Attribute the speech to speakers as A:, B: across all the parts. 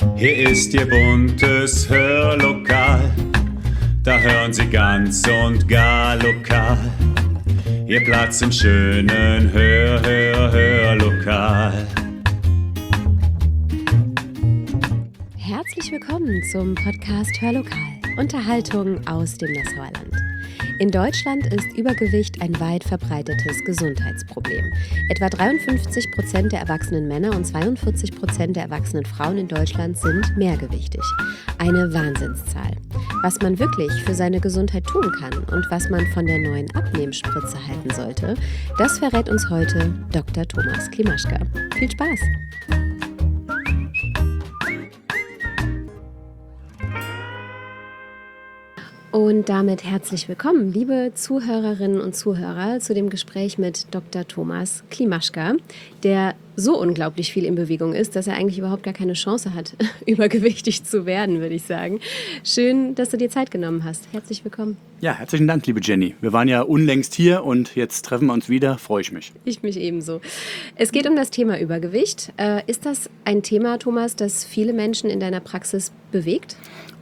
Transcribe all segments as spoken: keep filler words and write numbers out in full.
A: Hier ist Ihr buntes Hörlokal, da hören Sie ganz und gar lokal. Ihr Platz im schönen Hör, Hör, Hörlokal.
B: Herzlich willkommen zum Podcast Hörlokal, Unterhaltung aus dem Nassauerland. In Deutschland ist Übergewicht ein weit verbreitetes Gesundheitsproblem. Etwa dreiundfünfzig Prozent der erwachsenen Männer und zweiundvierzig Prozent der erwachsenen Frauen in Deutschland sind mehrgewichtig. Eine Wahnsinnszahl. Was man wirklich für seine Gesundheit tun kann und was man von der neuen Abnehmspritze halten sollte, das verrät uns heute Doktor Thomas Klimaschka. Viel Spaß! Und damit herzlich willkommen, liebe Zuhörerinnen und Zuhörer, zu dem Gespräch mit Doktor Thomas Klimaschka, der so unglaublich viel in Bewegung ist, dass er eigentlich überhaupt gar keine Chance hat, übergewichtig zu werden, würde ich sagen. Schön, dass du dir Zeit genommen hast. Herzlich willkommen.
C: Ja, herzlichen Dank, liebe Jenny. Wir waren ja unlängst hier und jetzt treffen wir uns wieder. Freue ich mich.
B: Ich mich ebenso. Es geht um das Thema Übergewicht. Äh, ist das ein Thema, Thomas, das viele Menschen in deiner Praxis bewegt?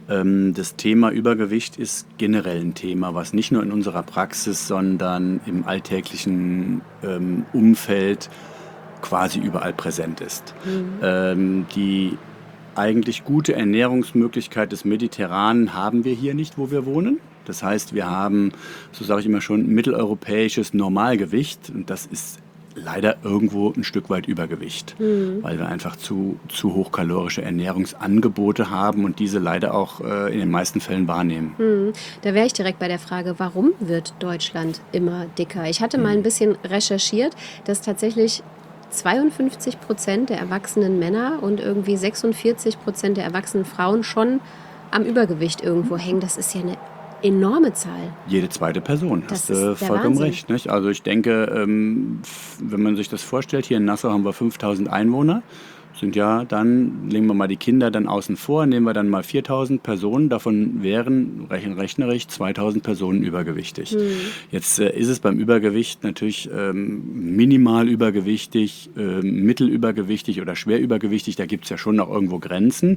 C: Das Thema Übergewicht ist generell ein Thema, was nicht nur in unserer Praxis, sondern im alltäglichen ähm, Umfeld quasi überall präsent ist. Mhm. Ähm, die eigentlich gute Ernährungsmöglichkeit des Mediterranen haben wir hier nicht, wo wir wohnen. Das heißt, wir haben, so sage ich immer schon, mitteleuropäisches Normalgewicht und das ist leider irgendwo ein Stück weit Übergewicht, mhm. weil wir einfach zu, zu hochkalorische Ernährungsangebote haben und diese leider auch äh, in den meisten Fällen wahrnehmen.
B: Mhm. Da wäre ich direkt bei der Frage, warum wird Deutschland immer dicker? Ich hatte mhm. mal ein bisschen recherchiert, dass tatsächlich zweiundfünfzig Prozent der erwachsenen Männer und irgendwie sechsundvierzig Prozent der erwachsenen Frauen schon am Übergewicht irgendwo hängen. Das ist ja eine enorme Zahl.
C: Jede zweite Person,
B: das
C: hast du vollkommen
B: Wahnsinn.
C: recht. Nicht? Also ich denke, ähm, wenn man sich das vorstellt, hier in Nassau haben wir fünftausend Einwohner, sind ja dann, legen wir mal die Kinder dann außen vor, nehmen wir dann mal viertausend Personen, davon wären rechen, rechnerisch zweitausend Personen übergewichtig. Mhm. Jetzt äh, ist es beim Übergewicht natürlich ähm, minimal übergewichtig, äh, mittelübergewichtig oder schwer übergewichtig, da gibt es ja schon noch irgendwo Grenzen.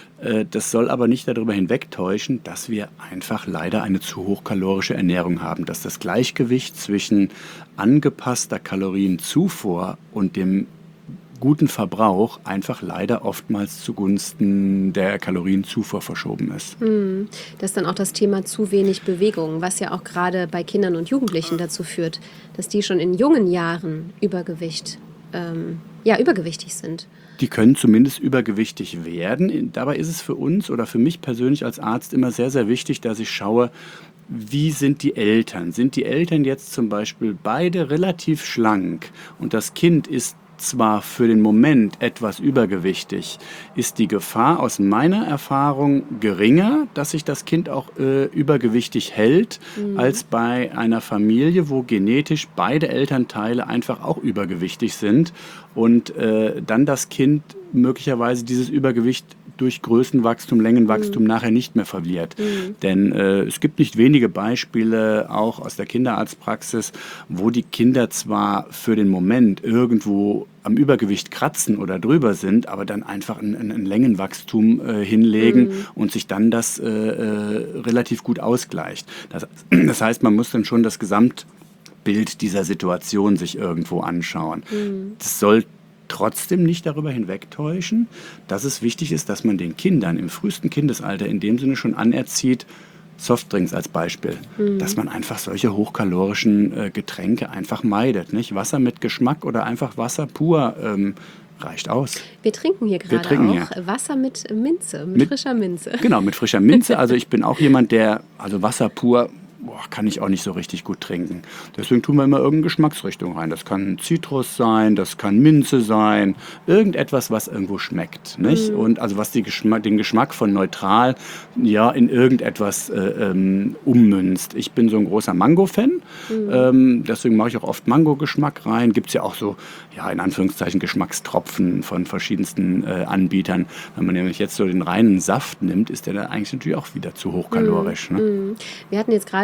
C: Das soll aber nicht darüber hinwegtäuschen, dass wir einfach leider eine zu hochkalorische Ernährung haben, dass das Gleichgewicht zwischen angepasster Kalorienzufuhr und dem guten Verbrauch einfach leider oftmals zugunsten der Kalorienzufuhr verschoben ist.
B: Das ist dann auch das Thema zu wenig Bewegung, was ja auch gerade bei Kindern und Jugendlichen dazu führt, dass die schon in jungen Jahren Übergewicht, ähm, ja, übergewichtig sind.
C: Die können zumindest übergewichtig werden. Dabei ist es für uns oder für mich persönlich als Arzt immer sehr, sehr wichtig, dass ich schaue, wie sind die Eltern? Sind die Eltern jetzt zum Beispiel beide relativ schlank und das Kind ist zwar für den Moment etwas übergewichtig, ist die Gefahr aus meiner Erfahrung geringer, dass sich das Kind auch äh, übergewichtig hält, mhm. als bei einer Familie, wo genetisch beide Elternteile einfach auch übergewichtig sind und äh, dann das Kind möglicherweise dieses Übergewicht durch Größenwachstum, Längenwachstum mhm. nachher nicht mehr verliert. Mhm. Denn äh, es gibt nicht wenige Beispiele, auch aus der Kinderarztpraxis, wo die Kinder zwar für den Moment irgendwo am Übergewicht kratzen oder drüber sind, aber dann einfach ein, ein, ein Längenwachstum äh, hinlegen mhm. und sich dann das äh, äh, relativ gut ausgleicht. Das, das heißt, man muss dann schon das Gesamtbild dieser Situation sich irgendwo anschauen. Mhm. Das soll trotzdem nicht darüber hinwegtäuschen, dass es wichtig ist, dass man den Kindern im frühesten Kindesalter in dem Sinne schon anerzieht, Softdrinks als Beispiel, mhm. dass man einfach solche hochkalorischen äh, Getränke einfach meidet. Nicht? Wasser mit Geschmack oder einfach Wasser pur ähm, reicht aus.
B: Wir trinken hier gerade
C: trinken
B: auch
C: hier.
B: Wasser mit Minze, mit,
C: mit
B: frischer Minze.
C: Genau, mit frischer Minze. Also ich bin auch jemand, der, also Wasser pur, boah, kann ich auch nicht so richtig gut trinken. Deswegen tun wir immer irgendeine Geschmacksrichtung rein. Das kann Zitrus sein, das kann Minze sein, irgendetwas, was irgendwo schmeckt. Nicht? Mm. Und also was die Geschmack, den Geschmack von neutral ja, in irgendetwas äh, ähm, ummünzt. Ich bin so ein großer Mango-Fan, mm. ähm, deswegen mache ich auch oft Mango-Geschmack rein. Gibt es ja auch so, ja, in Anführungszeichen Geschmackstropfen von verschiedensten äh, Anbietern. Wenn man nämlich jetzt so den reinen Saft nimmt, ist der dann eigentlich natürlich auch wieder zu hochkalorisch.
B: Mm.
C: Ne?
B: Mm. Wir hatten jetzt gerade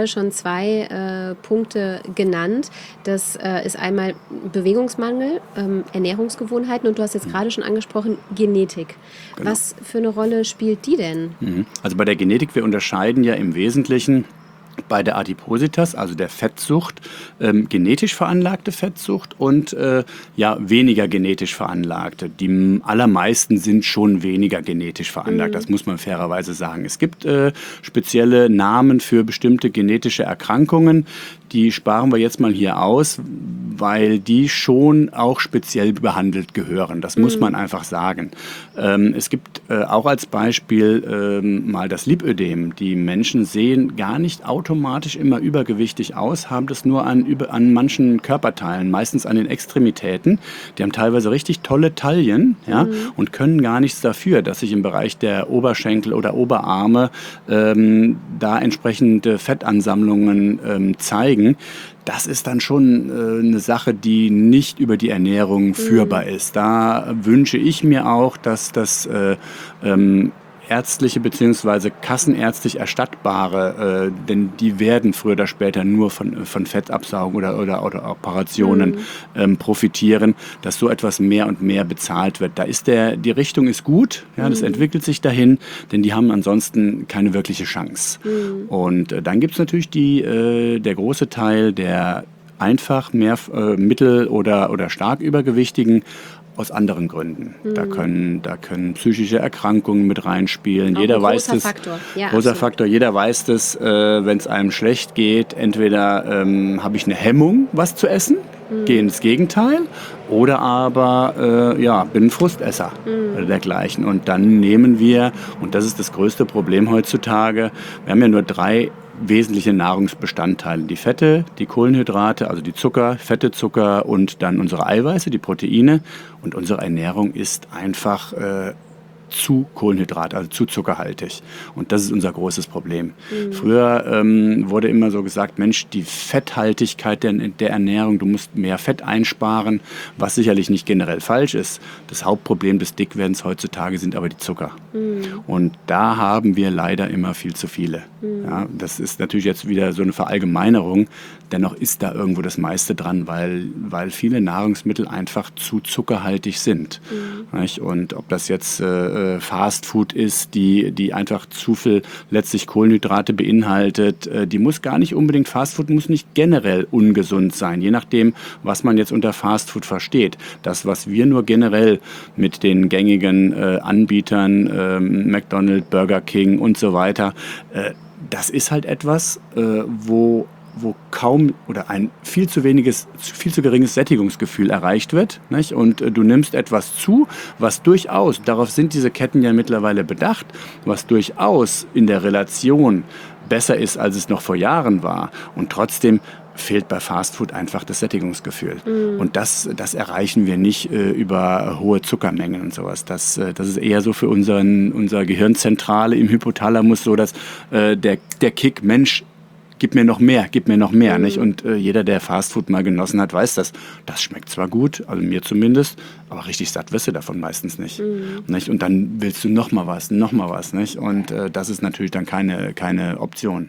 B: gerade schon zwei äh, Punkte genannt. Das äh, ist einmal Bewegungsmangel, ähm, Ernährungsgewohnheiten und du hast jetzt gerade schon angesprochen, Genetik. Genau. Was für eine Rolle spielt die denn?
C: Also bei der Genetik, wir unterscheiden ja im Wesentlichen bei der Adipositas, also der Fettsucht, ähm, genetisch veranlagte Fettsucht und äh, ja, weniger genetisch veranlagte. Die allermeisten sind schon weniger genetisch veranlagt, mhm. das muss man fairerweise sagen. Es gibt äh, spezielle Namen für bestimmte genetische Erkrankungen, die sparen wir jetzt mal hier aus, weil die schon auch speziell behandelt gehören. Das muss mhm. man einfach sagen. Ähm, es gibt äh, auch als Beispiel ähm, mal das Lipödem. Die Menschen sehen gar nicht automatisch immer übergewichtig aus, haben das nur an, über, an manchen Körperteilen, meistens an den Extremitäten. Die haben teilweise richtig tolle Taillen, ja, mhm. und können gar nichts dafür, dass sich im Bereich der Oberschenkel oder Oberarme ähm, da entsprechende Fettansammlungen ähm, zeigen. Das ist dann schon äh, eine Sache, die nicht über die Ernährung führbar mhm. ist. Da wünsche ich mir auch, dass das äh, ähm, ärztliche bzw. kassenärztlich erstattbare, äh, denn die werden früher oder später nur von, von Fettabsaugung oder, oder, oder Operationen mhm. ähm, profitieren, dass so etwas mehr und mehr bezahlt wird. Da ist der, die Richtung ist gut, ja, das mhm. entwickelt sich dahin, denn die haben ansonsten keine wirkliche Chance. Mhm. Und äh, dann gibt es natürlich die, äh, der große Teil der einfach mehr äh, mittel- oder, oder stark übergewichtigen, aus anderen Gründen. Mhm. Da können, da können psychische Erkrankungen mit reinspielen.
B: Auch
C: Jeder
B: ein
C: weiß
B: großer
C: das.
B: Faktor. Ja,
C: großer
B: absolut.
C: Faktor. Jeder weiß das, äh, wenn es einem schlecht geht. Entweder ähm, habe ich eine Hemmung, was zu essen, mhm. gehe ins Gegenteil, oder aber äh, ja, bin ein Frustesser mhm. oder dergleichen. Und dann nehmen wir, und das ist das größte Problem heutzutage, wir haben ja nur drei wesentliche Nahrungsbestandteile. Die Fette, die Kohlenhydrate, also die Zucker, Fette, Zucker und dann unsere Eiweiße, die Proteine. Und unsere Ernährung ist einfach äh, zu Kohlenhydrat, also zu zuckerhaltig. Und das ist unser großes Problem. Mhm. Früher ähm, wurde immer so gesagt, Mensch, die Fetthaltigkeit der, der Ernährung, du musst mehr Fett einsparen, was sicherlich nicht generell falsch ist. Das Hauptproblem des Dickwerdens heutzutage sind aber die Zucker. Mhm. Und da haben wir leider immer viel zu viele. Mhm. Ja, das ist natürlich jetzt wieder so eine Verallgemeinerung. Dennoch ist da irgendwo das meiste dran, weil, weil viele Nahrungsmittel einfach zu zuckerhaltig sind. Mhm. Nicht? Und ob das jetzt äh, Fastfood ist, die, die einfach zu viel letztlich Kohlenhydrate beinhaltet, äh, die muss gar nicht unbedingt, Fastfood muss nicht generell ungesund sein, je nachdem, was man jetzt unter Fastfood versteht. Das, was wir nur generell mit den gängigen äh, Anbietern, äh, McDonald's, Burger King und so weiter, äh, das ist halt etwas, äh, wo wo kaum oder ein viel zu weniges, viel zu geringes Sättigungsgefühl erreicht wird, nicht? Und äh, du nimmst etwas zu, was durchaus, darauf sind diese Ketten ja mittlerweile bedacht, was durchaus in der Relation besser ist, als es noch vor Jahren war. Und trotzdem fehlt bei Fastfood einfach das Sättigungsgefühl. Mm. Und das, das erreichen wir nicht äh, über hohe Zuckermengen und sowas. Das, äh, das ist eher so für unseren, unsere Gehirnzentrale im Hypothalamus so, dass äh, der, der Kick, Mensch, gib mir noch mehr, gib mir noch mehr. Mhm. Nicht? Und äh, jeder, der Fastfood mal genossen hat, weiß das. Das schmeckt zwar gut, also mir zumindest, aber richtig satt wirst du davon meistens nicht. Mhm. Nicht? Und dann willst du noch mal was, noch mal was. Nicht? Und äh, das ist natürlich dann keine, keine Option.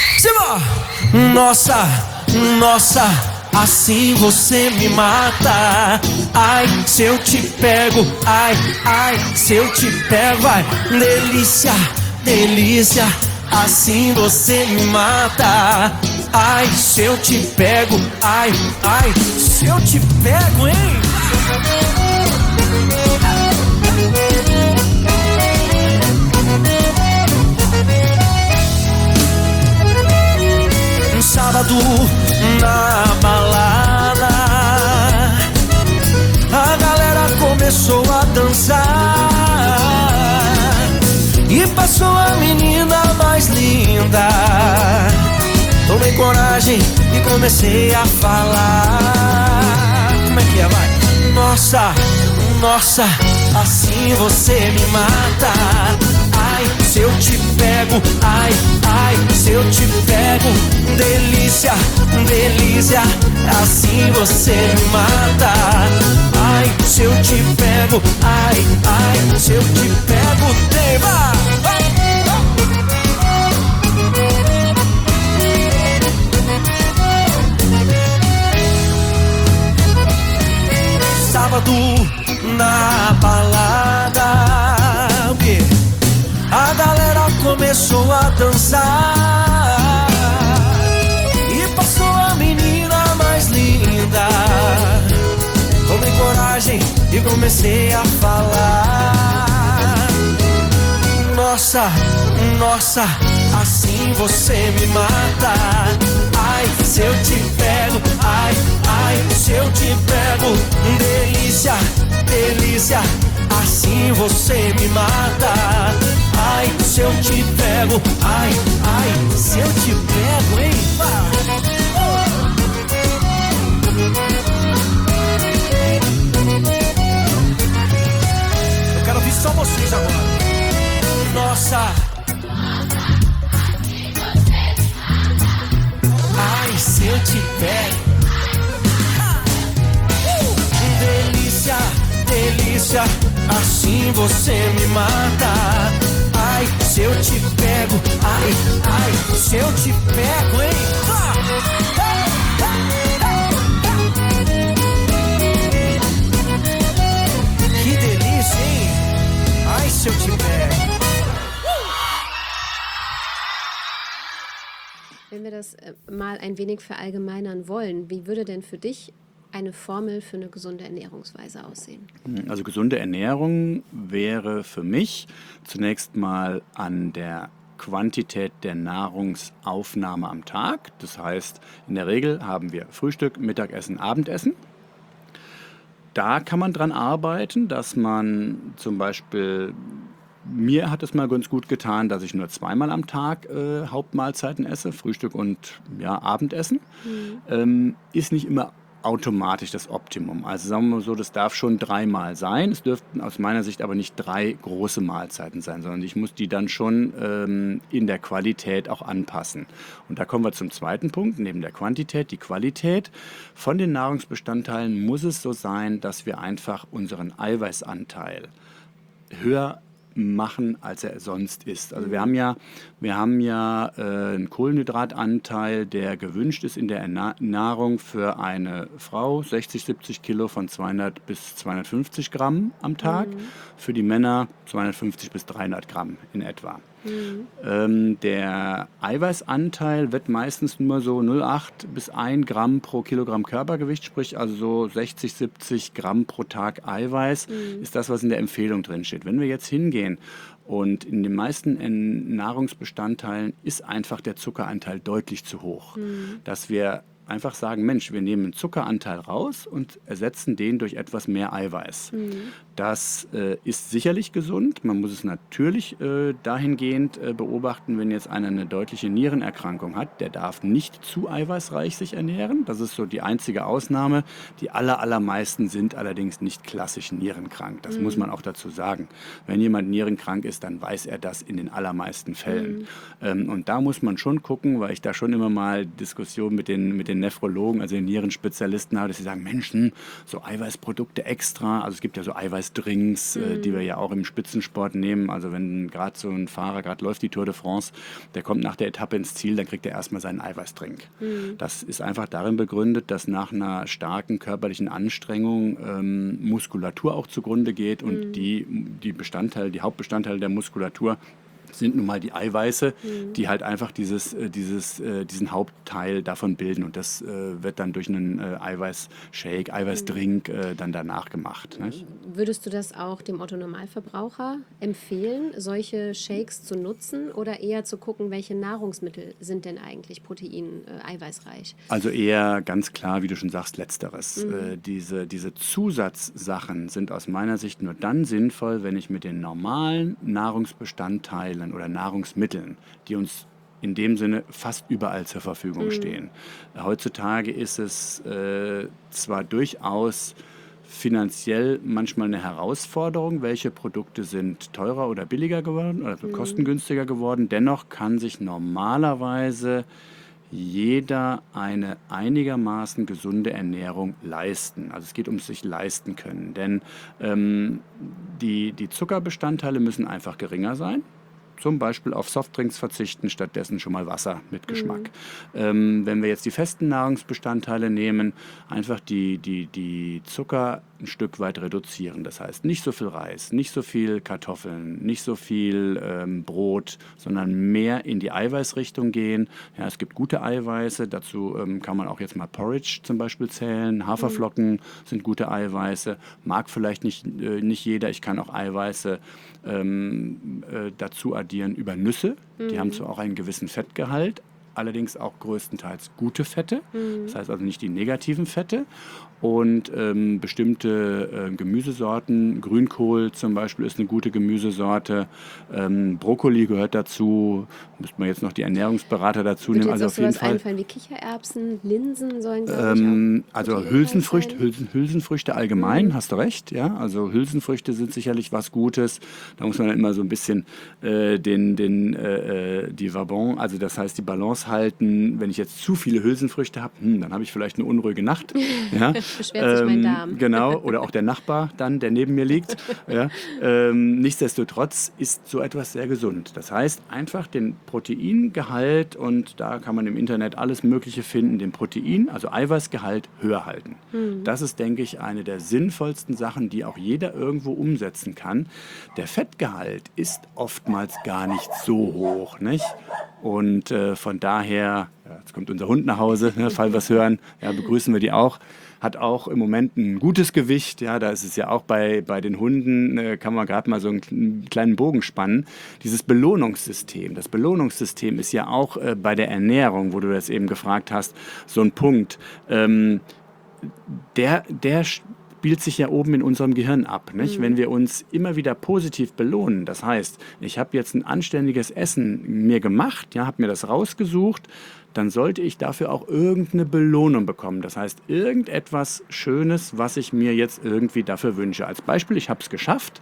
D: Simba! Nossa, nossa, assim você me mata. Ai, se eu te pego, ai, ai, se eu te pego, ai, delícia, delícia. Assim você me mata. Ai, se eu te pego. Ai, ai, se eu te pego, hein? Um sábado na balada, a galera começou a dançar e passou a menina mais linda. Tomei coragem e comecei a falar. Como é que é, vai? Nossa, nossa, assim você me mata. Ai, se eu te pego, ai, ai, se eu te pego. Delícia, delícia, assim você me mata. Ai, se eu te pego, ai, ai, se eu te pego, tem, vai, vai. comecei a falar. Nossa, nossa, assim você me mata. Ai, se eu te pego, ai, ai, se eu te pego. Delícia, delícia, assim você me mata. Ai, se eu te pego, ai, ai, se eu te pego, hein? Eu quero ouvir só vocês agora. Nossa. Ai, se eu te pego. Delícia, delícia, assim você me mata. Ai, se eu te pego, ai, ai, se eu te pego, hein? Que delícia, hein? Ai, se eu te pego.
B: Wenn wir das äh, mal ein wenig verallgemeinern wollen, wie würde denn für dich eine Formel für eine gesunde Ernährungsweise aussehen?
C: Also gesunde Ernährung wäre für mich zunächst mal an der Quantität der Nahrungsaufnahme am Tag. Das heißt, in der Regel haben wir Frühstück, Mittagessen, Abendessen. Da kann man dran arbeiten, dass man zum Beispiel, mir hat es mal ganz gut getan, dass ich nur zweimal am Tag äh, Hauptmahlzeiten esse, Frühstück und ja, Abendessen. Mhm. Ähm, ist nicht immer automatisch das Optimum. Also sagen wir mal so, das darf schon dreimal sein. Es dürften aus meiner Sicht aber nicht drei große Mahlzeiten sein, sondern ich muss die dann schon ähm, in der Qualität auch anpassen. Und da kommen wir zum zweiten Punkt, neben der Quantität, die Qualität. Von den Nahrungsbestandteilen muss es so sein, dass wir einfach unseren Eiweißanteil höher machen, als er sonst ist. Also wir haben ja, wir haben ja äh, einen Kohlenhydratanteil, der gewünscht ist in der Erna- Nahrung für eine Frau, sechzig, siebzig Kilo von zweihundert bis zweihundertfünfzig Gramm am Tag, mhm. für die Männer zweihundertfünfzig bis dreihundert Gramm in etwa. Mhm. Ähm, der Eiweißanteil wird meistens nur so null Komma acht bis ein Gramm pro Kilogramm Körpergewicht, sprich also so sechzig, siebzig Gramm pro Tag Eiweiß, mhm. ist das, was in der Empfehlung drin steht. Wenn wir jetzt hingehen und in den meisten Nahrungsbestandteilen ist einfach der Zuckeranteil deutlich zu hoch, mhm. dass wir einfach sagen, Mensch, wir nehmen einen Zuckeranteil raus und ersetzen den durch etwas mehr Eiweiß. Mhm. Das äh, ist sicherlich gesund. Man muss es natürlich äh, dahingehend äh, beobachten, wenn jetzt einer eine deutliche Nierenerkrankung hat, der darf nicht zu eiweißreich sich ernähren. Das ist so die einzige Ausnahme. Die aller, allermeisten sind allerdings nicht klassisch nierenkrank. Das mhm. muss man auch dazu sagen. Wenn jemand nierenkrank ist, dann weiß er das in den allermeisten Fällen. Mhm. Ähm, und da muss man schon gucken, weil ich da schon immer mal Diskussionen mit den, mit den Nephrologen, also den Nierenspezialisten habe, dass sie sagen, Mensch, so Eiweißprodukte extra, also es gibt ja so Eiweißdrinks, mhm. äh, die wir ja auch im Spitzensport nehmen, also wenn gerade so ein Fahrer gerade läuft, die Tour de France, der kommt nach der Etappe ins Ziel, dann kriegt er erstmal seinen Eiweißdrink. Mhm. Das ist einfach darin begründet, dass nach einer starken körperlichen Anstrengung ähm, Muskulatur auch zugrunde geht und mhm. die, die Bestandteile, die Hauptbestandteile der Muskulatur sind nun mal die Eiweiße, mhm. die halt einfach dieses, äh, dieses, äh, diesen Hauptteil davon bilden. Und das äh, wird dann durch einen äh, Eiweißshake, Eiweißdrink äh, dann danach gemacht. Nicht?
B: Würdest du das auch dem Otto-Normalverbraucher empfehlen, solche Shakes zu nutzen oder eher zu gucken, welche Nahrungsmittel sind denn eigentlich protein-, äh, eiweißreich?
C: Also eher ganz klar, wie du schon sagst, Letzteres. Mhm. Äh, diese, diese Zusatzsachen sind aus meiner Sicht nur dann sinnvoll, wenn ich mit den normalen Nahrungsbestandteilen oder Nahrungsmitteln, die uns in dem Sinne fast überall zur Verfügung mhm. stehen. Heutzutage ist es äh, zwar durchaus finanziell manchmal eine Herausforderung, welche Produkte sind teurer oder billiger geworden oder mhm. kostengünstiger geworden, dennoch kann sich normalerweise jeder eine einigermaßen gesunde Ernährung leisten. Also es geht ums sich leisten können, denn ähm, die, die Zuckerbestandteile müssen einfach geringer sein. Zum Beispiel auf Softdrinks verzichten, stattdessen schon mal Wasser mit Geschmack. Mhm. Ähm, wenn wir jetzt die festen Nahrungsbestandteile nehmen, einfach die, die, die Zucker ein Stück weit reduzieren. Das heißt, nicht so viel Reis, nicht so viel Kartoffeln, nicht so viel ähm, Brot, sondern mehr in die Eiweißrichtung gehen. Ja, es gibt gute Eiweiße, dazu ähm, kann man auch jetzt mal Porridge zum Beispiel zählen. Haferflocken mhm. sind gute Eiweiße, mag vielleicht nicht, äh, nicht jeder. Ich kann auch Eiweiße ähm, äh, dazu addieren über Nüsse. Mhm. Die haben zwar auch einen gewissen Fettgehalt, allerdings auch größtenteils gute Fette, mhm. das heißt also nicht die negativen Fette. Und ähm, bestimmte äh, Gemüsesorten, Grünkohl zum Beispiel ist eine gute Gemüsesorte, ähm, Brokkoli gehört dazu, müsste man jetzt noch die Ernährungsberater dazu nehmen.
B: Also
C: auf jeden Fall.
B: Einfallen wie Kichererbsen, Linsen sollen glaube
C: ähm,
B: ich auch
C: Also Hülsenfrüchte, Hülsen, Hülsenfrüchte allgemein, mhm. hast du recht, ja. Also Hülsenfrüchte sind sicherlich was Gutes. Da muss man dann immer so ein bisschen äh, den, den, äh, die Vabon, also das heißt die Balance halten. Wenn ich jetzt zu viele Hülsenfrüchte habe, hm, dann habe ich vielleicht eine unruhige Nacht. Ja.
B: Beschwert sich mein Darm.
C: Genau, oder auch der Nachbar dann, der neben mir liegt. Ja. Ähm, nichtsdestotrotz ist so etwas sehr gesund. Das heißt, einfach den Proteingehalt, und da kann man im Internet alles Mögliche finden, den Protein, also Eiweißgehalt, höher halten. Mhm. Das ist, denke ich, eine der sinnvollsten Sachen, die auch jeder irgendwo umsetzen kann. Der Fettgehalt ist oftmals gar nicht so hoch, nicht? Und äh, von daher, ja, jetzt kommt unser Hund nach Hause, ne, falls wir es hören, ja, begrüßen wir die auch. Hat auch im Moment ein gutes Gewicht. Ja, da ist es ja auch bei, bei den Hunden, äh, kann man gerade mal so einen kleinen Bogen spannen. Dieses Belohnungssystem. Das Belohnungssystem ist ja auch äh, bei der Ernährung, wo du das eben gefragt hast, so ein Punkt. Ähm, der, der spielt sich ja oben in unserem Gehirn ab. Nicht? Mhm. Wenn wir uns immer wieder positiv belohnen, das heißt, ich habe jetzt ein anständiges Essen mir gemacht, ja, habe mir das rausgesucht, dann sollte ich dafür auch irgendeine Belohnung bekommen. Das heißt, irgendetwas Schönes, was ich mir jetzt irgendwie dafür wünsche. Als Beispiel, ich habe es geschafft,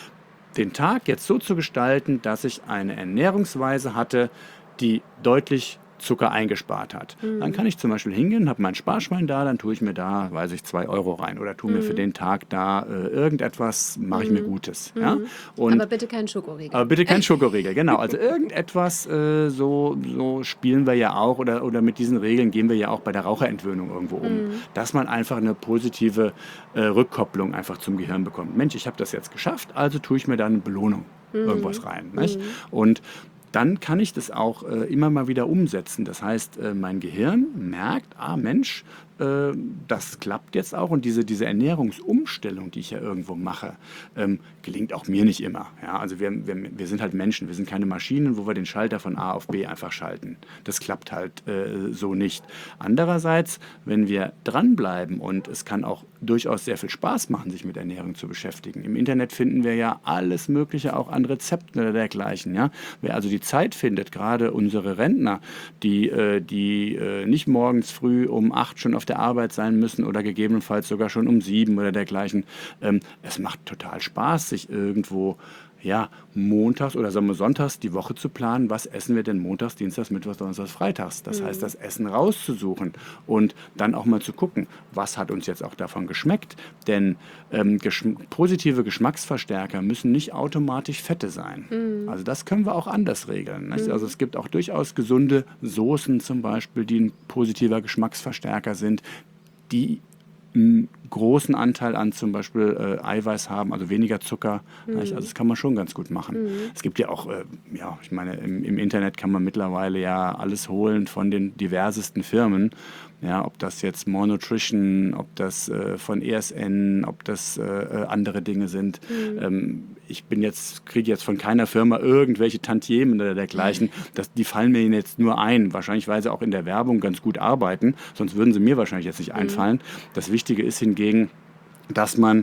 C: den Tag jetzt so zu gestalten, dass ich eine Ernährungsweise hatte, die deutlich Zucker eingespart hat. Mhm. Dann kann ich zum Beispiel hingehen, habe mein Sparschwein da, dann tue ich mir da, weiß ich, zwei Euro rein oder tue mhm. mir für den Tag da äh, irgendetwas, mache ich mhm. mir Gutes. Mhm. Ja? Und,
B: aber bitte kein Schokoriegel.
C: Aber bitte kein Schokoriegel, genau. Also irgendetwas, äh, so, so spielen wir ja auch, oder, oder mit diesen Regeln gehen wir ja auch bei der Raucherentwöhnung irgendwo um. Mhm. Dass man einfach eine positive äh, Rückkopplung einfach zum Gehirn bekommt. Mensch, ich habe das jetzt geschafft, also tue ich mir da eine Belohnung mhm. irgendwas rein. Nicht? Mhm. Und dann kann ich das auch äh, immer mal wieder umsetzen. Das heißt, äh, mein Gehirn merkt, ah Mensch, äh, das klappt jetzt auch. Und diese, diese Ernährungsumstellung, die ich ja irgendwo mache, ähm, gelingt auch mir nicht immer. Ja, also wir, wir, wir sind halt Menschen, wir sind keine Maschinen, wo wir den Schalter von A auf B einfach schalten. Das klappt halt äh, so nicht. Andererseits, wenn wir dranbleiben, und es kann auch durchaus sehr viel Spaß machen, sich mit Ernährung zu beschäftigen. Im Internet finden wir ja alles Mögliche auch an Rezepten oder dergleichen. Ja? Wer also die Zeit findet, gerade unsere Rentner, die, äh, die äh, nicht morgens früh um acht schon auf der Arbeit sein müssen oder gegebenenfalls sogar schon um sieben oder dergleichen. Ähm, es macht total Spaß, sich irgendwo ja, montags oder sagen wir sonntags die Woche zu planen, was essen wir denn montags, dienstags, mittwochs, donnerstags, freitags. Das mhm. heißt, das Essen rauszusuchen und dann auch mal zu gucken, was hat uns jetzt auch davon geschmeckt. Denn ähm, geschm- positive Geschmacksverstärker müssen nicht automatisch Fette sein. Mhm. Also das können wir auch anders regeln. Nicht? Mhm. Also es gibt auch durchaus gesunde Soßen zum Beispiel, die ein positiver Geschmacksverstärker sind, die einen großen Anteil an zum Beispiel äh, Eiweiß haben, also weniger Zucker. Mhm. Also das kann man schon ganz gut machen. Mhm. Es gibt ja auch, äh, ja, ich meine, im, im Internet kann man mittlerweile ja alles holen von den diversesten Firmen. Ja, ob das jetzt More Nutrition, ob das äh, von E S N, ob das äh, andere Dinge sind. Mhm. Ähm, ich bin jetzt, kriege jetzt von keiner Firma irgendwelche Tantiemen oder dergleichen. Das, die fallen mir jetzt nur ein. Wahrscheinlich, weil sie auch in der Werbung ganz gut arbeiten. Sonst würden sie mir wahrscheinlich jetzt nicht mhm. einfallen. Das Wichtige ist hingegen, dass man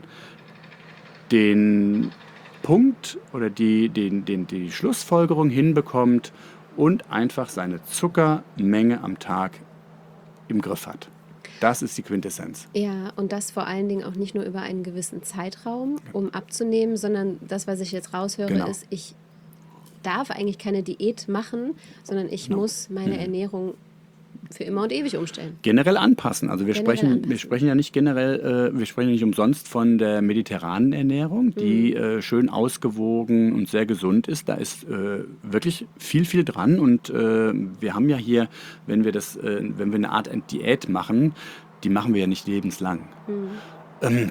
C: den Punkt oder die, den, den, die Schlussfolgerung hinbekommt und einfach seine Zuckermenge am Tag im Griff hat. Das ist die Quintessenz.
B: Ja, und das vor allen Dingen auch nicht nur über einen gewissen Zeitraum, um abzunehmen, sondern das, was ich jetzt raushöre, genau. ist, ich darf eigentlich keine Diät machen, sondern ich genau. muss meine mhm. Ernährung für immer und ewig umstellen.
C: Generell anpassen. Also wir,
B: generell
C: sprechen,
B: anpassen.
C: wir sprechen ja nicht generell, äh, wir sprechen nicht umsonst von der mediterranen Ernährung, die mhm. äh, schön ausgewogen und sehr gesund ist. Da ist äh, wirklich viel, viel dran. Und äh, wir haben ja hier, wenn wir das, äh, wenn wir eine Art Diät machen, die machen wir ja nicht lebenslang. Mhm. Ähm,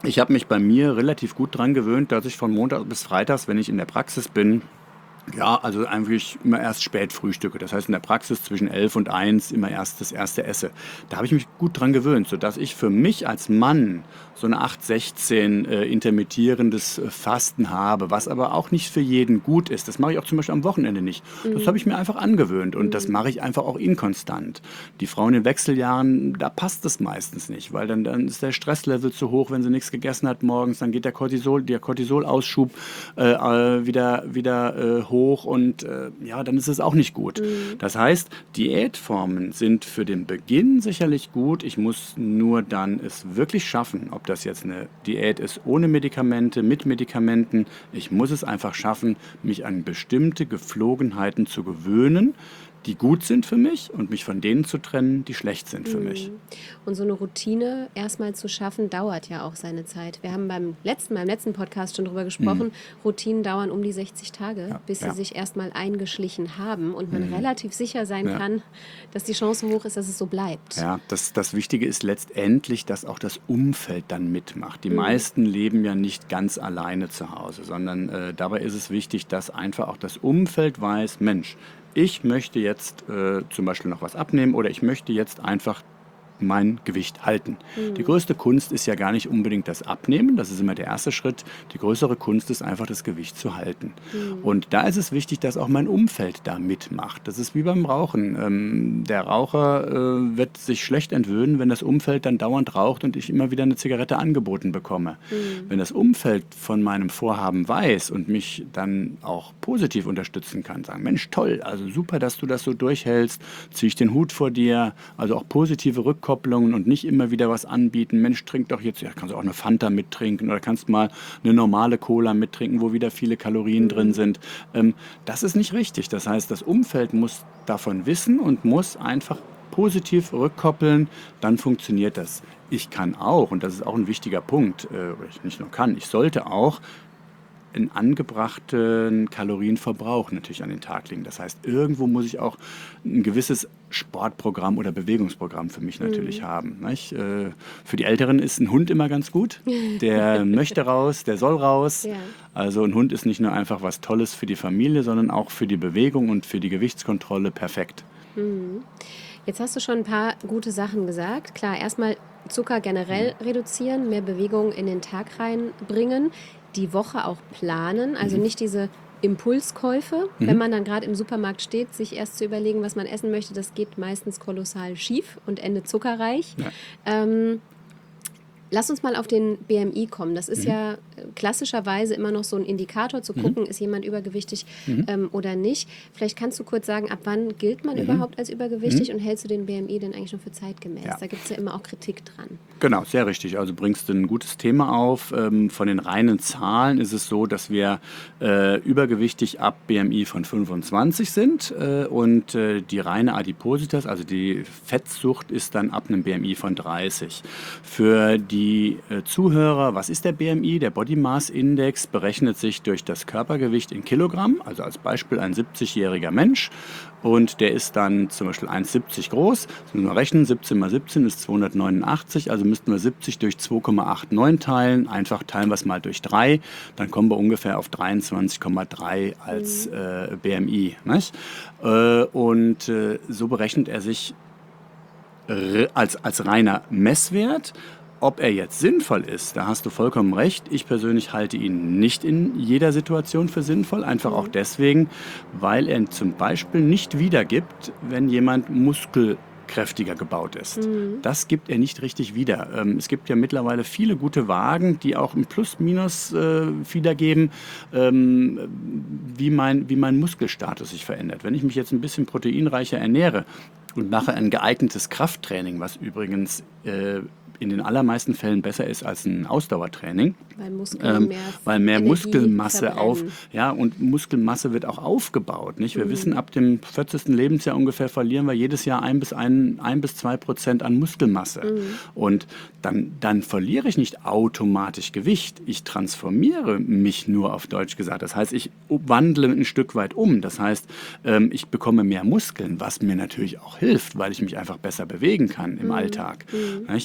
C: Ich habe mich bei mir relativ gut dran gewöhnt, dass ich von Montag bis Freitags, wenn ich in der Praxis bin, ja, also eigentlich immer erst spät frühstücke. Das heißt in der Praxis zwischen elf und eins immer erst das erste esse. Da habe ich mich gut dran gewöhnt, sodass ich für mich als Mann so eine acht sechzehn äh, intermittierendes Fasten habe, was aber auch nicht für jeden gut ist. Das mache ich auch zum Beispiel am Wochenende nicht. Mhm. Das habe ich mir einfach angewöhnt und mhm. das mache ich einfach auch inkonstant. Die Frauen in Wechseljahren, da passt es meistens nicht, weil dann, dann ist der Stresslevel zu hoch, wenn sie nichts gegessen hat morgens, dann geht der Cortisol, der Cortisolausschub äh, äh, wieder, wieder äh, hoch und äh, ja, dann ist es auch nicht gut. Mhm. Das heißt, Diätformen sind für den Beginn sicherlich gut. Ich muss nur dann es wirklich schaffen, ob das jetzt eine Diät ist ohne Medikamente, mit Medikamenten. Ich muss es einfach schaffen, mich an bestimmte Gepflogenheiten zu gewöhnen, die gut sind für mich und mich von denen zu trennen, die schlecht sind für mich.
B: Und so eine Routine erstmal zu schaffen, dauert ja auch seine Zeit. Wir haben beim letzten, beim letzten Podcast schon darüber gesprochen, mhm. Routinen dauern um die sechzig Tage, ja, bis sie ja. sich erstmal eingeschlichen haben und man mhm. relativ sicher sein ja. kann, dass die Chance hoch ist, dass es so bleibt.
C: Ja, das, das Wichtige ist letztendlich, dass auch das Umfeld dann mitmacht. Die mhm. meisten leben ja nicht ganz alleine zu Hause, sondern äh, dabei ist es wichtig, dass einfach auch das Umfeld weiß, Mensch, ich möchte jetzt äh, zum Beispiel noch was abnehmen oder ich möchte jetzt einfach mein Gewicht halten. Mhm. Die größte Kunst ist ja gar nicht unbedingt das Abnehmen, das ist immer der erste Schritt. Die größere Kunst ist einfach das Gewicht zu halten. Mhm. Und da ist es wichtig, dass auch mein Umfeld da mitmacht. Das ist wie beim Rauchen. Ähm, der Raucher äh, wird sich schlecht entwöhnen, wenn das Umfeld dann dauernd raucht und ich immer wieder eine Zigarette angeboten bekomme. Mhm. Wenn das Umfeld von meinem Vorhaben weiß und mich dann auch positiv unterstützen kann, sagen, Mensch, toll, also super, dass du das so durchhältst, ziehe ich den Hut vor dir, also auch positive Rückkopplungen und nicht immer wieder was anbieten. Mensch, trink doch jetzt, ja, kannst du auch eine Fanta mittrinken oder kannst mal eine normale Cola mittrinken, wo wieder viele Kalorien drin sind. Ähm, das ist nicht richtig. Das heißt, das Umfeld muss davon wissen und muss einfach positiv rückkoppeln, dann funktioniert das. Ich kann auch, und das ist auch ein wichtiger Punkt, äh, ich nicht nur kann, ich sollte auch einen angebrachten Kalorienverbrauch natürlich an den Tag legen. Das heißt, irgendwo muss ich auch ein gewisses Sportprogramm oder Bewegungsprogramm für mich natürlich mhm. haben. Nicht? Äh, für die Älteren ist ein Hund immer ganz gut. Der möchte raus, der soll raus. Ja. Also ein Hund ist nicht nur einfach was Tolles für die Familie, sondern auch für die Bewegung und für die Gewichtskontrolle perfekt.
B: Mhm. Jetzt hast du schon ein paar gute Sachen gesagt. Klar, erstmal Zucker generell mhm. reduzieren, mehr Bewegung in den Tag reinbringen, die Woche auch planen, also nicht diese Impulskäufe, mhm. wenn man dann gerade im Supermarkt steht, sich erst zu überlegen, was man essen möchte, das geht meistens kolossal schief und endet zuckerreich. Ja. Ähm, Lass uns mal auf den B M I kommen. Das ist mhm. ja klassischerweise immer noch so ein Indikator, zu gucken, mhm. ist jemand übergewichtig mhm. ähm, oder nicht. Vielleicht kannst du kurz sagen, ab wann gilt man mhm. überhaupt als übergewichtig mhm. und hältst du den B M I denn eigentlich noch für zeitgemäß? Ja. Da gibt es ja immer auch Kritik dran.
C: Genau, sehr richtig. Also bringst du ein gutes Thema auf. Ähm, von den reinen Zahlen ist es so, dass wir äh, übergewichtig ab B M I von fünfundzwanzig sind äh, und äh, die reine Adipositas, also die Fettsucht, ist dann ab einem B M I von dreißig. Für die Die äh, Zuhörer, was ist der B M I? Der Body Mass Index berechnet sich durch das Körpergewicht in Kilogramm, also als Beispiel ein siebzigjähriger Mensch und der ist dann zum Beispiel eins Komma siebzig groß. Das müssen wir rechnen, siebzehn mal siebzehn ist zweihundertneunundachtzig, also müssten wir siebzig durch zwei Komma neunundachtzig teilen, einfach teilen wir es mal durch drei, dann kommen wir ungefähr auf dreiundzwanzig Komma drei als äh, B M I. Nicht? Äh, und äh, so berechnet er sich re- als, als reiner Messwert. Ob er jetzt sinnvoll ist, da hast du vollkommen recht. Ich persönlich halte ihn nicht in jeder Situation für sinnvoll. Einfach auch deswegen, weil er zum Beispiel nicht wiedergibt, wenn jemand muskelkräftiger gebaut ist. Mhm. Das gibt er nicht richtig wieder. Ähm, es gibt ja mittlerweile viele gute Wagen, die auch ein Plus-Minus äh, wiedergeben, ähm, wie mein, wie mein Muskelstatus sich verändert. Wenn ich mich jetzt ein bisschen proteinreicher ernähre und mache ein geeignetes Krafttraining, was übrigens äh, in den allermeisten Fällen besser ist als ein Ausdauertraining,
B: weil, Muskeln
C: ähm,
B: mehr
C: weil mehr
B: Energie
C: Muskelmasse
B: verbrennen.
C: auf, ja, und Muskelmasse wird auch aufgebaut, nicht? Wir
B: Mhm.
C: wissen, ab dem vierzigsten Lebensjahr ungefähr verlieren wir jedes Jahr ein bis ein, ein bis zwei Prozent an Muskelmasse.
B: Mhm.
C: Und dann, dann verliere ich nicht automatisch Gewicht. Ich transformiere mich nur, auf Deutsch gesagt. Das heißt, ich wandle ein Stück weit um. Das heißt, ähm, ich bekomme mehr Muskeln, was mir natürlich auch hilft, weil ich mich einfach besser bewegen kann im
B: Mhm.
C: Alltag.
B: Mhm.
C: Nicht? Und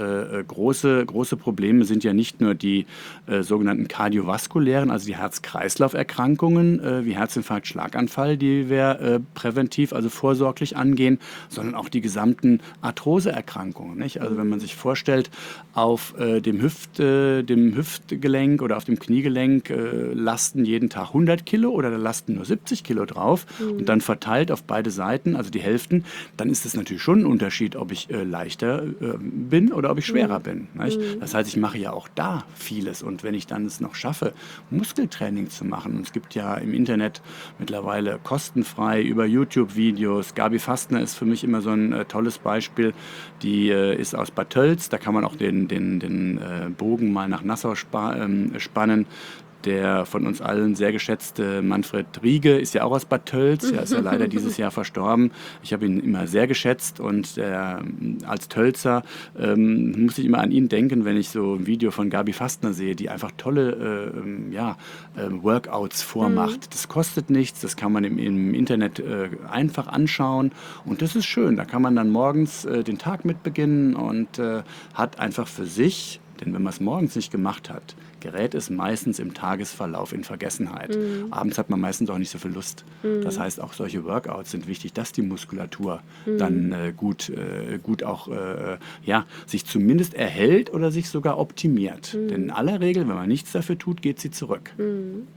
C: äh, große, große Probleme sind ja nicht nur die äh, sogenannten kardiovaskulären, also die Herz-Kreislauf-Erkrankungen äh, wie Herzinfarkt, Schlaganfall, die wir äh, präventiv, also vorsorglich angehen, sondern auch die gesamten Arthroseerkrankungen. Nicht? Also wenn man sich vorstellt, auf äh, dem, Hüft, äh, dem Hüftgelenk oder auf dem Kniegelenk äh, lasten jeden Tag hundert Kilo oder da lasten nur siebzig Kilo drauf mhm. und dann verteilt auf beide Seiten, also die Hälften, dann ist es natürlich schon ein Unterschied, ob ich äh, leichter äh, bin oder ob ich schwerer mhm. bin. Nicht? Mhm. Das heißt, ich mache ja auch da vieles und wenn ich dann es noch schaffe, Muskeltraining zu machen, und es gibt ja im Internet mittlerweile kostenfrei über YouTube-Videos, Gabi Fastner ist für mich immer so ein äh, tolles Beispiel, die äh, ist aus Bad Tölz, da kann man auch den, den, den äh, Bogen mal nach Nassau spa ähm, spannen. Der von uns allen sehr geschätzte Manfred Riege ist ja auch aus Bad Tölz. Er ist ja leider dieses Jahr verstorben. Ich habe ihn immer sehr geschätzt und äh, als Tölzer ähm, muss ich immer an ihn denken, wenn ich so ein Video von Gabi Fastner sehe, die einfach tolle äh, ja, äh, Workouts vormacht. Mhm. Das kostet nichts, das kann man im, im Internet äh, einfach anschauen und das ist schön. Da kann man dann morgens äh, den Tag mit beginnen und äh, hat einfach für sich, denn wenn man es morgens nicht gemacht hat, gerät es meistens im Tagesverlauf in Vergessenheit. Mhm. Abends hat man meistens auch nicht so viel Lust. Mhm. Das heißt, auch solche Workouts sind wichtig, dass die Muskulatur mhm. dann äh, gut, äh, gut auch äh, ja, sich zumindest erhält oder sich sogar optimiert. Mhm. Denn in aller Regel, wenn man nichts dafür tut, geht sie zurück.
B: Mhm.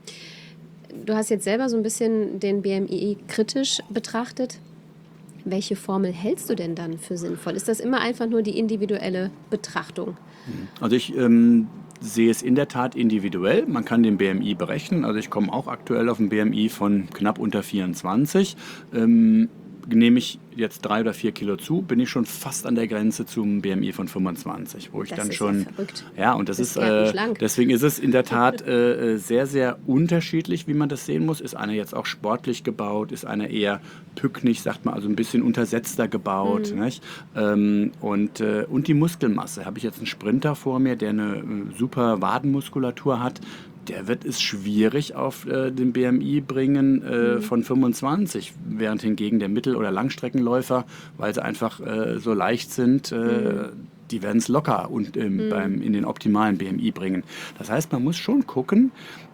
B: Du hast jetzt selber so ein bisschen den B M I kritisch betrachtet. Welche Formel hältst du denn dann für sinnvoll? Ist das immer einfach nur die individuelle Betrachtung?
C: Also ich ähm, sehe es in der Tat individuell. Man kann den B M I berechnen. Also ich komme auch aktuell auf ein B M I von knapp unter vierundzwanzig. Ähm, nehme ich jetzt drei oder vier Kilo zu, bin ich schon fast an der Grenze zum B M I von fünfundzwanzig, wo ich
B: das
C: dann
B: ist
C: schon,
B: ja verrückt.
C: ja, und das,
B: das
C: ist, äh, deswegen ist es in der Tat äh, sehr, sehr unterschiedlich, wie man das sehen muss. Ist einer jetzt auch sportlich gebaut, ist einer eher pücknig, sagt man, also ein bisschen untersetzter gebaut, mhm. nicht? Ähm, und, äh, und die Muskelmasse. Habe ich jetzt einen Sprinter vor mir, der eine äh, super Wadenmuskulatur hat, der wird es schwierig auf äh, den B M I bringen äh, mhm. von fünfundzwanzig, während hingegen der Mittel- oder Langstreckenläufer, weil sie einfach äh, so leicht sind, äh, mhm. die werden es locker und ähm, mhm. beim, in den optimalen B M I bringen. Das heißt, man muss schon gucken,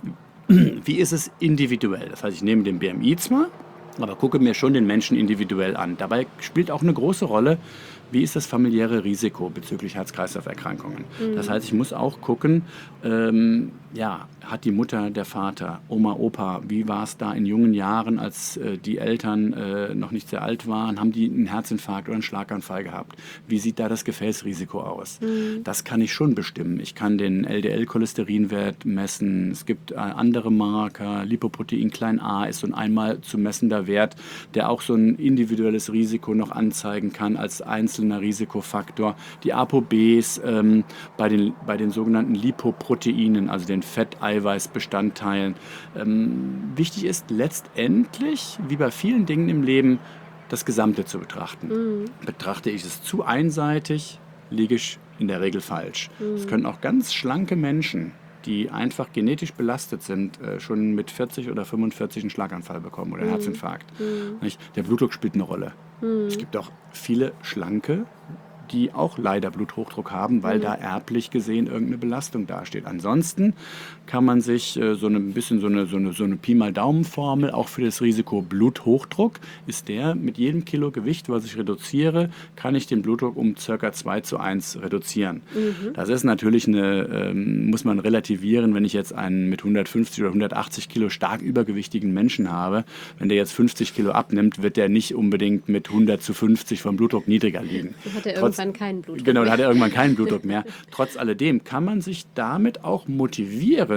C: wie ist es individuell. Das heißt, ich nehme den B M I zwar, aber gucke mir schon den Menschen individuell an. Dabei spielt auch eine große Rolle, wie ist das familiäre Risiko bezüglich Herz-Kreislauf-Erkrankungen. Mhm. Das heißt, ich muss auch gucken, ähm, ja, hat die Mutter, der Vater, Oma, Opa, wie war es da in jungen Jahren, als äh, die Eltern äh, noch nicht sehr alt waren, haben die einen Herzinfarkt oder einen Schlaganfall gehabt? Wie sieht da das Gefäßrisiko aus? Mhm. Das kann ich schon bestimmen. Ich kann den L D L-Cholesterinwert messen. Es gibt äh, andere Marker. Lipoprotein klein a ist so ein einmal zu messender Wert, der auch so ein individuelles Risiko noch anzeigen kann als einzelner Risikofaktor. Die ApoBs ähm, bei, den, bei den sogenannten Lipoproteinen, also den Fetteiweißbestandteilen. Ähm, wichtig ist letztendlich, wie bei vielen Dingen im Leben, das Gesamte zu betrachten. Mhm. Betrachte ich es zu einseitig, liege ich in der Regel falsch. Es mhm. können auch ganz schlanke Menschen, die einfach genetisch belastet sind, äh, schon mit vierzig oder fünfundvierzig einen Schlaganfall bekommen oder einen mhm. Herzinfarkt. Mhm. Nicht? Der Blutdruck spielt eine Rolle. Mhm. Es gibt auch viele Schlanke, die auch leider Bluthochdruck haben, weil mhm. da erblich gesehen irgendeine Belastung dasteht. Ansonsten kann man sich äh, so ein bisschen so eine, so eine, so eine Pi mal Daumen-Formel, auch für das Risiko Bluthochdruck, ist der, mit jedem Kilo Gewicht, was ich reduziere, kann ich den Blutdruck um ca. zwei zu eins reduzieren. Mhm. Das ist natürlich eine, ähm, muss man relativieren, wenn ich jetzt einen mit hundertfünfzig oder hundertachtzig Kilo stark übergewichtigen Menschen habe. Wenn der jetzt fünfzig Kilo abnimmt, wird der nicht unbedingt mit hundert zu fünfzig vom Blutdruck niedriger liegen.
B: Hat er Trotz, irgendwann keinen Blutdruck
C: Genau,
B: mehr.
C: da hat er irgendwann keinen Blutdruck mehr. Trotz alledem kann man sich damit auch motivierend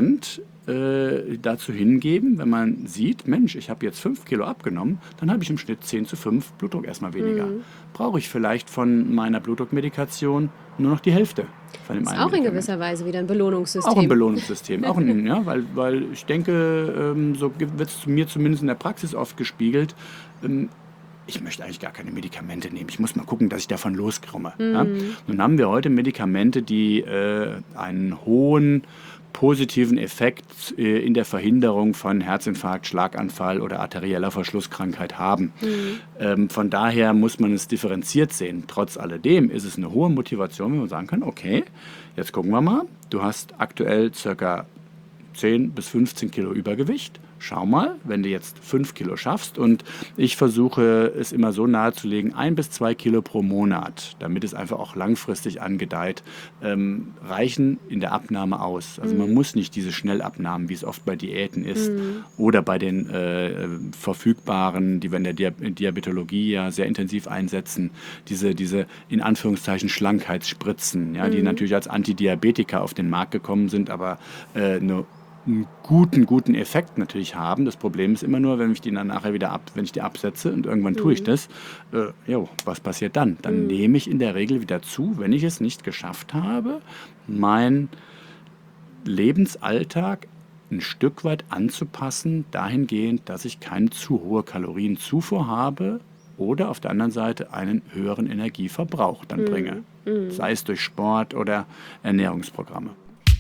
C: äh, dazu hingeben, wenn man sieht, Mensch, ich habe jetzt fünf Kilo abgenommen, dann habe ich im Schnitt zehn zu fünf Blutdruck erstmal weniger. Mhm. Brauche ich vielleicht von meiner Blutdruckmedikation nur noch die Hälfte. Von dem
B: das ist
C: einen
B: auch in gewisser Weise wieder ein Belohnungssystem.
C: Auch ein Belohnungssystem. auch ein, ja, weil, weil ich denke, ähm, so wird es mir zumindest in der Praxis oft gespiegelt, ähm, ich möchte eigentlich gar keine Medikamente nehmen. Ich muss mal gucken, dass ich davon loskomme. Mhm. Ja? Nun haben wir heute Medikamente, die äh, einen hohen positiven Effekt äh, in der Verhinderung von Herzinfarkt, Schlaganfall oder arterieller Verschlusskrankheit haben. Mhm. Ähm, von daher muss man es differenziert sehen. Trotz alledem ist es eine hohe Motivation, wenn man sagen kann, okay, jetzt gucken wir mal, du hast aktuell circa zehn bis fünfzehn Kilo Übergewicht. Schau mal, wenn du jetzt fünf Kilo schaffst, und ich versuche es immer so nahezulegen, ein bis zwei Kilo pro Monat, damit es einfach auch langfristig angedeiht, ähm, reichen in der Abnahme aus. Also mhm. man muss nicht diese Schnellabnahmen, wie es oft bei Diäten ist, mhm. oder bei den äh, verfügbaren, die wir in der Dia- Diabetologie ja sehr intensiv einsetzen, diese, diese in Anführungszeichen Schlankheitsspritzen, ja, mhm. die natürlich als Antidiabetika auf den Markt gekommen sind, aber äh, eine einen guten, guten Effekt natürlich haben. Das Problem ist immer nur, wenn ich die dann nachher wieder ab, wenn ich die absetze und irgendwann mhm. tue ich das, äh, jo, was passiert dann? Dann mhm. nehme ich in der Regel wieder zu, wenn ich es nicht geschafft habe, meinen Lebensalltag ein Stück weit anzupassen, dahingehend, dass ich keine zu hohe Kalorienzufuhr habe oder auf der anderen Seite einen höheren Energieverbrauch dann mhm. bringe. Mhm. Sei es durch Sport oder Ernährungsprogramme.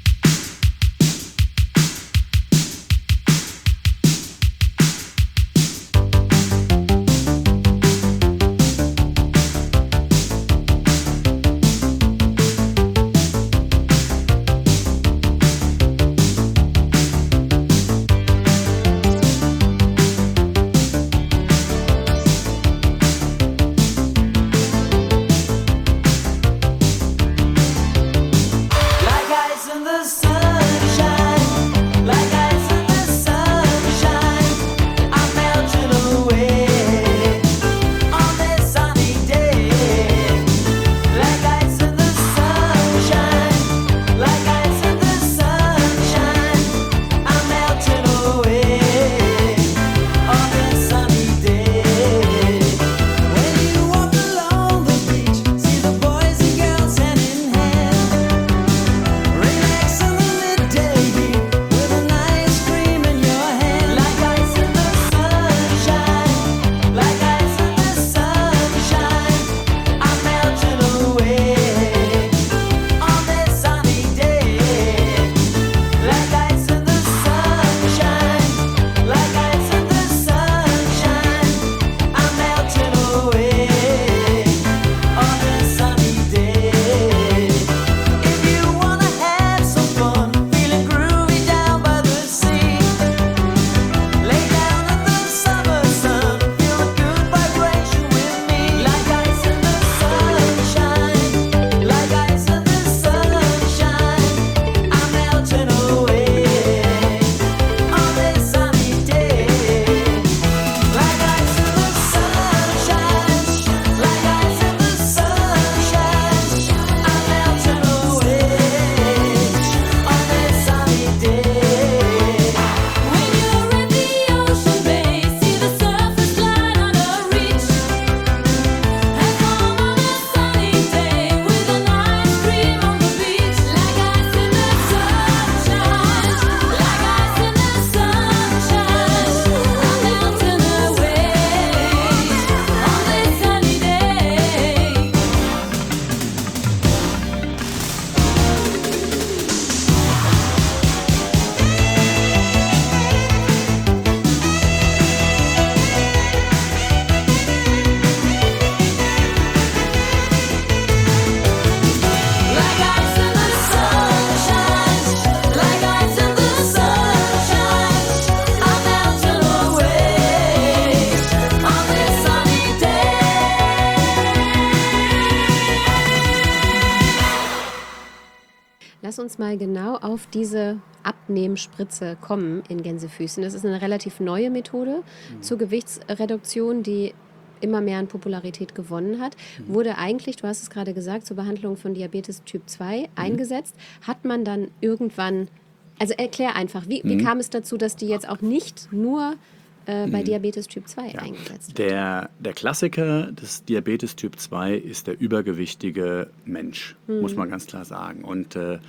B: Lass uns mal genau auf diese Abnehmspritze kommen in Gänsefüßchen. Das ist eine relativ neue Methode mhm. zur Gewichtsreduktion, die immer mehr an Popularität gewonnen hat. Mhm. Wurde eigentlich, du hast es gerade gesagt, zur Behandlung von Diabetes Typ zwei mhm. eingesetzt. Hat man dann irgendwann, also erklär einfach, wie, mhm. wie kam es dazu, dass die jetzt auch nicht nur äh, bei mhm. Diabetes Typ zwei ja. eingesetzt wird?
C: Der, der Klassiker des Diabetes Typ zwei ist der übergewichtige Mensch, mhm. muss man ganz klar sagen. Und äh,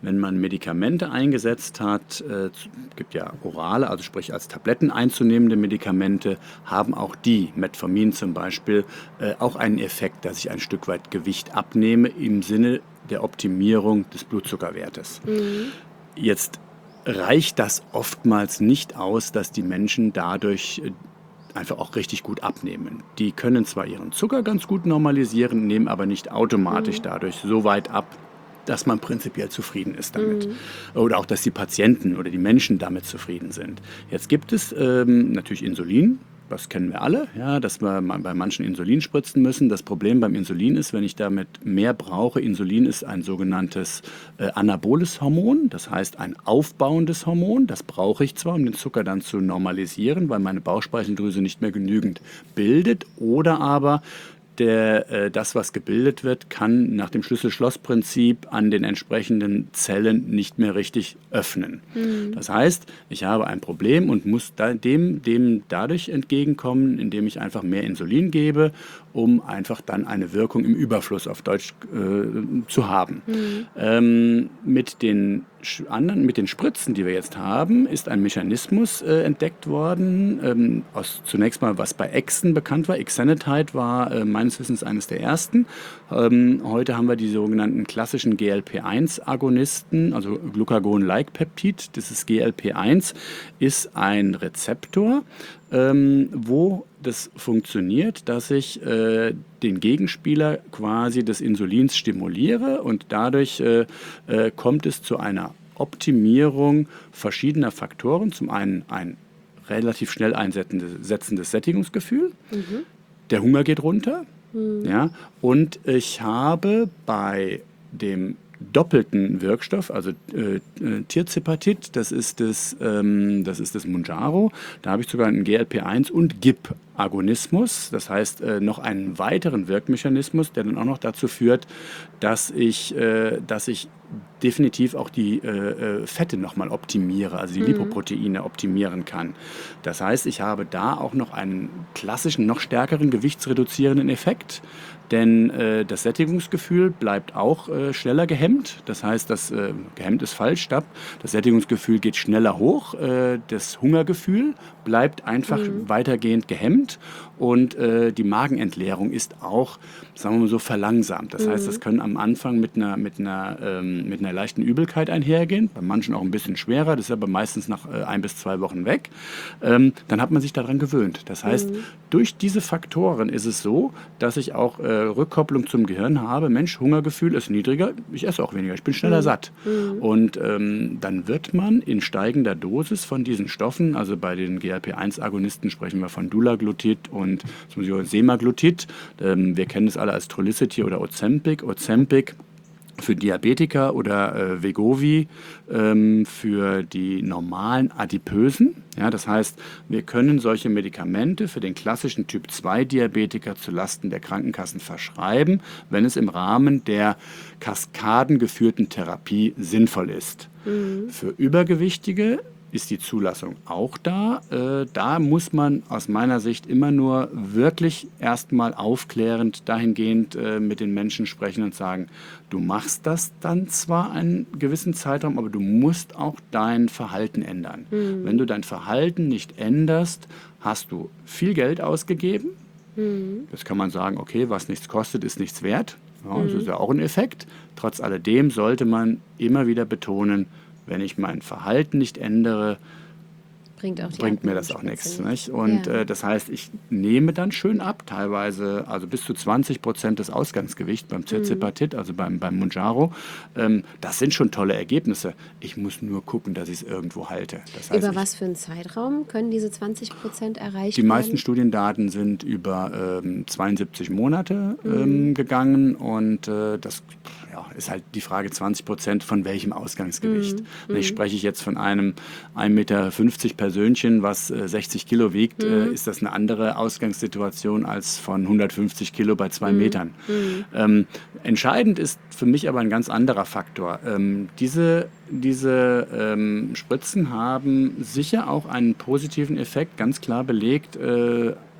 C: Wenn man Medikamente eingesetzt hat, äh, gibt ja orale, also sprich als Tabletten einzunehmende Medikamente, haben auch die, Metformin zum Beispiel, äh, auch einen Effekt, dass ich ein Stück weit Gewicht abnehme im Sinne der Optimierung des Blutzuckerwertes. Mhm. Jetzt reicht das oftmals nicht aus, dass die Menschen dadurch einfach auch richtig gut abnehmen. Die können zwar ihren Zucker ganz gut normalisieren, nehmen aber nicht automatisch mhm. dadurch so weit ab, dass man prinzipiell zufrieden ist damit. Mhm. Oder auch, dass die Patienten oder die Menschen damit zufrieden sind. Jetzt gibt es ähm, natürlich Insulin. Das kennen wir alle, ja, dass wir bei manchen Insulin spritzen müssen. Das Problem beim Insulin ist, wenn ich damit mehr brauche, Insulin ist ein sogenanntes äh, anaboles Hormon, das heißt ein aufbauendes Hormon. Das brauche ich zwar, um den Zucker dann zu normalisieren, weil meine Bauchspeicheldrüse nicht mehr genügend bildet, oder aber Der, äh, das, was gebildet wird, kann nach dem Schlüssel-Schloss-Prinzip an den entsprechenden Zellen nicht mehr richtig öffnen. Mhm. Das heißt, ich habe ein Problem und muss da, dem, dem dadurch entgegenkommen, indem ich einfach mehr Insulin gebe, um einfach dann eine Wirkung im Überfluss auf Deutsch äh, zu haben. Mhm. Ähm, mit den anderen, mit den Spritzen, die wir jetzt haben, ist ein Mechanismus äh, entdeckt worden, ähm, aus zunächst mal, was bei Echsen bekannt war. Exenatide war äh, meines Wissens eines der ersten. Ähm, heute haben wir die sogenannten klassischen G L P eins Agonisten, also Glucagon-like-Peptid. Dieses G L P eins ist ein Rezeptor, ähm, wo das funktioniert, dass ich äh, den Gegenspieler quasi des Insulins stimuliere und dadurch äh, äh, kommt es zu einer Optimierung verschiedener Faktoren. Zum einen ein relativ schnell einsetzendes Sättigungsgefühl, mhm. der Hunger geht runter, mhm. ja, und ich habe bei dem doppelten Wirkstoff, also äh, Tirzepatid, das ist das, ähm, das ist das Mounjaro. Da habe ich sogar einen G L P eins und G I P-Agonismus, das heißt äh, noch einen weiteren Wirkmechanismus, der dann auch noch dazu führt, dass ich, äh, dass ich definitiv auch die äh, Fette nochmal optimiere, also die mhm. Lipoproteine optimieren kann. Das heißt, ich habe da auch noch einen klassischen, noch stärkeren gewichtsreduzierenden Effekt, denn äh, das Sättigungsgefühl bleibt auch äh, schneller gehemmt. Das heißt, das äh, gehemmt ist falsch, stopp. Das Sättigungsgefühl geht schneller hoch, äh, das Hungergefühl bleibt einfach mhm. weitergehend gehemmt und äh, die Magenentleerung ist auch, sagen wir mal so, verlangsamt. Das mhm. heißt, das können am Anfang mit einer, mit einer, ähm, mit einer leichten Übelkeit einhergehen, bei manchen auch ein bisschen schwerer, das ist aber meistens nach äh, ein bis zwei Wochen weg. Ähm, dann hat man sich daran gewöhnt. Das heißt, mhm. durch diese Faktoren ist es so, dass ich auch äh, Rückkopplung zum Gehirn habe. Mensch, Hungergefühl ist niedriger, ich esse auch weniger, ich bin schneller mhm. satt. Mhm. Und ähm, dann wird man in steigender Dosis von diesen Stoffen, also bei den G L P eins Agonisten sprechen wir von Dulaglutid und Semaglutid. Ähm, wir kennen es alle als Trulicity oder Ozempic. Ozempic für Diabetiker oder äh, Wegovy ähm, für die normalen Adipösen. Ja, das heißt, wir können solche Medikamente für den klassischen Typ zwei Diabetiker zulasten der Krankenkassen verschreiben, wenn es im Rahmen der kaskadengeführten Therapie sinnvoll ist. Mhm. Für Übergewichtige ist die Zulassung auch da. Äh, da muss man aus meiner Sicht immer nur wirklich erstmal aufklärend dahingehend äh, mit den Menschen sprechen und sagen, du machst das dann zwar einen gewissen Zeitraum, aber du musst auch dein Verhalten ändern. Mhm. Wenn du dein Verhalten nicht änderst, hast du viel Geld ausgegeben. Mhm. Jetzt kann man sagen, okay, was nichts kostet, ist nichts wert. Ja, mhm. Das ist ja auch ein Effekt. Trotz alledem sollte man immer wieder betonen, wenn ich mein Verhalten nicht ändere, bringt, auch bringt mir das auch nichts. Nicht? Und ja. äh, das heißt, ich nehme dann schön ab, teilweise also bis zu zwanzig Prozent des Ausgangsgewichts beim Tirzepatid, mhm. also beim, beim Mounjaro. Ähm, das sind schon tolle Ergebnisse. Ich muss nur gucken, dass ich es irgendwo halte. Das heißt,
B: über
C: ich,
B: was für einen Zeitraum können diese zwanzig Prozent erreicht
C: Die
B: werden?
C: meisten Studiendaten sind über ähm, zweiundsiebzig Monate ähm, mhm. gegangen und äh, das ja, ist halt die Frage zwanzig Prozent von welchem Ausgangsgewicht. Mhm. Ich spreche ich jetzt von einem ein Meter fünfzig Persönchen, was äh, sechzig Kilo wiegt, mhm. äh, ist das eine andere Ausgangssituation als von hundertfünfzig Kilo bei zwei mhm. Metern. Mhm. Ähm, entscheidend ist für mich aber ein ganz anderer Faktor. Ähm, diese diese ähm, Spritzen haben sicher auch einen positiven Effekt, ganz klar belegt, äh,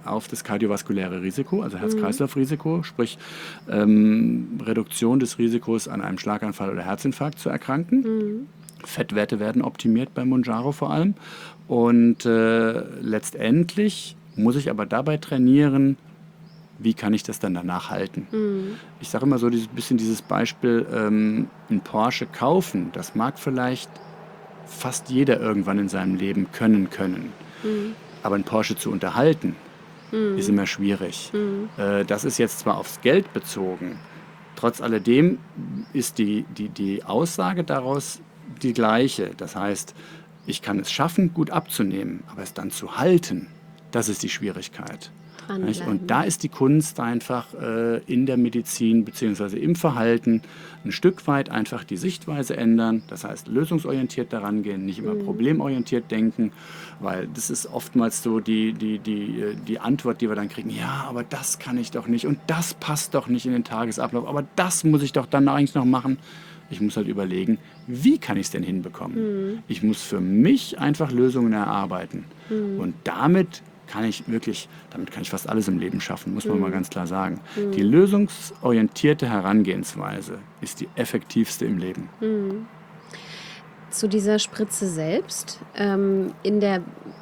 C: auf das kardiovaskuläre Risiko, also Herz-Kreislauf-Risiko, sprich ähm, Reduktion des Risikos an einem Schlaganfall oder Herzinfarkt zu erkranken. Mhm. Fettwerte werden optimiert bei Mounjaro vor allem. Und äh, letztendlich muss ich aber dabei trainieren, wie kann ich das dann danach halten. Mhm. Ich sage immer so ein bisschen dieses Beispiel, ähm, ein Porsche kaufen, das mag vielleicht fast jeder irgendwann in seinem Leben können können. Mhm. Aber ein Porsche zu unterhalten, mhm. ist immer schwierig. Mhm. Äh, das ist jetzt zwar aufs Geld bezogen, trotz alledem ist die, die, die Aussage daraus die gleiche. Das heißt, ich kann es schaffen, gut abzunehmen, aber es dann zu halten, das ist die Schwierigkeit. Und da ist die Kunst einfach äh, in der Medizin bzw. im Verhalten ein Stück weit einfach die Sichtweise ändern. Das heißt, lösungsorientiert daran gehen, nicht immer mhm. problemorientiert denken, weil das ist oftmals so die, die, die, die Antwort, die wir dann kriegen. Ja, aber das kann ich doch nicht und das passt doch nicht in den Tagesablauf, aber das muss ich doch dann eigentlich noch machen. Ich muss halt überlegen, wie kann ich es denn hinbekommen? Mhm. Ich muss für mich einfach Lösungen erarbeiten. Mhm. Und damit kann ich wirklich, damit kann ich fast alles im Leben schaffen, muss man mhm. mal ganz klar sagen. Mhm. Die lösungsorientierte Herangehensweise ist die effektivste im Leben.
B: Mhm. Zu dieser Spritze selbst, ähm, in der,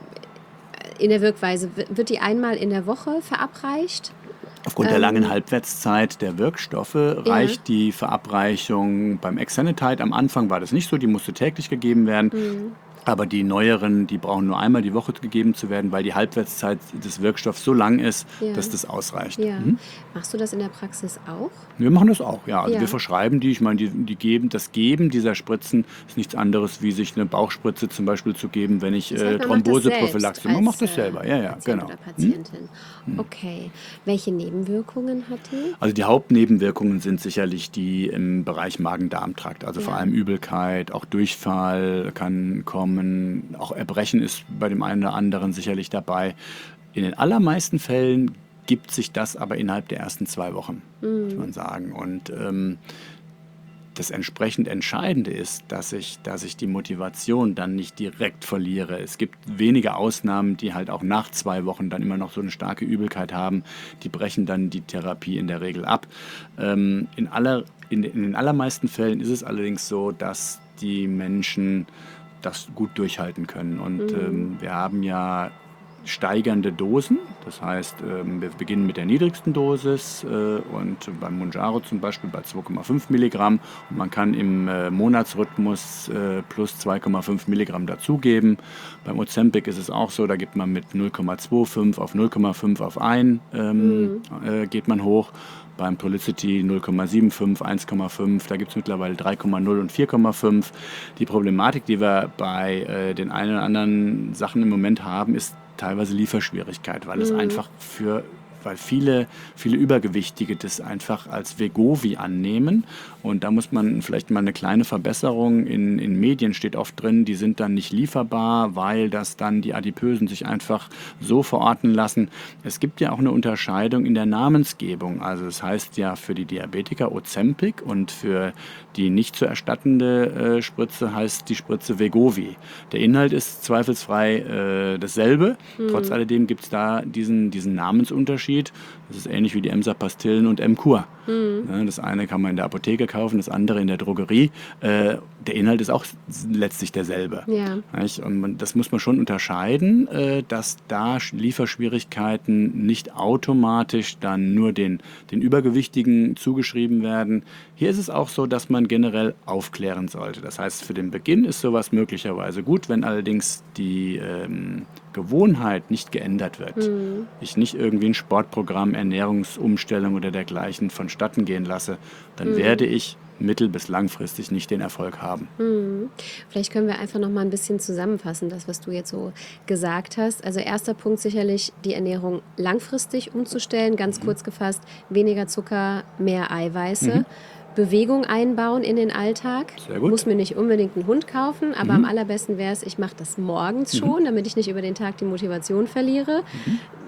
B: in der Wirkweise, wird die einmal in der Woche verabreicht?
C: Aufgrund der langen Halbwertszeit der Wirkstoffe reicht ja. die Verabreichung beim Exenatide. Am Anfang war das nicht so, die musste täglich gegeben werden. Mhm. Aber die neueren, die brauchen nur einmal die Woche gegeben zu werden, weil die Halbwertszeit des Wirkstoffs so lang ist, ja. dass das ausreicht.
B: Ja.
C: Mhm.
B: Machst du das in der Praxis auch?
C: Wir machen das auch, ja. Also
B: ja.
C: wir verschreiben die. Ich meine, die, die geben, das Geben dieser Spritzen ist nichts anderes, wie sich eine Bauchspritze zum Beispiel zu geben, wenn ich äh, Thromboseprophylaxe mache. Man macht das selber, ja, ja,
B: Patient
C: genau.
B: Oder Patientin. Mhm. Okay. Welche Nebenwirkungen hat die?
C: Also die Hauptnebenwirkungen sind sicherlich die im Bereich Magen-Darm-Trakt. Also ja. vor allem Übelkeit, auch Durchfall kann kommen. Auch Erbrechen ist bei dem einen oder anderen sicherlich dabei. In den allermeisten Fällen gibt sich das aber innerhalb der ersten zwei Wochen, mhm. muss man sagen. Und ähm, das entsprechend Entscheidende ist, dass ich, dass ich die Motivation dann nicht direkt verliere. Es gibt wenige Ausnahmen, die halt auch nach zwei Wochen dann immer noch so eine starke Übelkeit haben. Die brechen dann die Therapie in der Regel ab. Ähm, in, aller, in, in den allermeisten Fällen ist es allerdings so, dass die Menschen das gut durchhalten können. Und mhm. ähm, wir haben ja steigernde Dosen. Das heißt, ähm, wir beginnen mit der niedrigsten Dosis äh, und beim Mounjaro zum Beispiel bei zwei Komma fünf Milligramm. Und man kann im äh, Monatsrhythmus äh, plus zwei Komma fünf Milligramm dazugeben. Beim Ozempic ist es auch so, da gibt man mit null Komma fünfundzwanzig auf null Komma fünf auf eins ähm, mhm. äh, geht man hoch. Beim Trulicity null Komma fünfundsiebzig, eins Komma fünf, da gibt es mittlerweile drei Komma null und vier Komma fünf. Die Problematik, die wir bei äh, den einen oder anderen Sachen im Moment haben, ist teilweise Lieferschwierigkeit, weil mhm. es einfach für, weil viele, viele Übergewichtige das einfach als Wegovy annehmen. Und da muss man vielleicht mal eine kleine Verbesserung, in, in Medien steht oft drin, die sind dann nicht lieferbar, weil das dann die Adipösen sich einfach so verorten lassen. Es gibt ja auch eine Unterscheidung in der Namensgebung. Also es heißt ja für die Diabetiker Ozempic und für die nicht zu erstattende äh, Spritze heißt die Spritze Wegovy. Der Inhalt ist zweifelsfrei äh, dasselbe. Mhm. Trotz alledem gibt es da diesen, diesen Namensunterschied. Das ist ähnlich wie die Emsa-Pastillen und M-Kur. Mhm. Ja, das eine kann man in der Apotheke kaufen, das andere in der Drogerie. Äh, der Inhalt ist auch letztlich derselbe.
B: Ja.
C: Und man, das muss man schon unterscheiden, äh, dass da Lieferschwierigkeiten nicht automatisch dann nur den, den Übergewichtigen zugeschrieben werden. Hier ist es auch so, dass man generell aufklären sollte. Das heißt, für den Beginn ist sowas möglicherweise gut, wenn allerdings die ähm, Gewohnheit nicht geändert wird. Mhm. Ich nicht irgendwie ein Sportprogramm, Ernährungsumstellung oder dergleichen vonstatten gehen lasse, dann mhm. werde ich mittel- bis langfristig nicht den Erfolg haben.
B: Mhm. Vielleicht können wir einfach noch mal ein bisschen zusammenfassen, das, was du jetzt so gesagt hast. Also erster Punkt sicherlich, die Ernährung langfristig umzustellen. Ganz mhm. kurz gefasst, weniger Zucker, mehr Eiweiße. Mhm. Bewegung einbauen in den Alltag.
C: Sehr gut.
B: Muss mir nicht unbedingt einen Hund kaufen, aber mhm. am allerbesten wäre es, ich mache das morgens schon, mhm. damit ich nicht über den Tag die Motivation verliere. Mhm.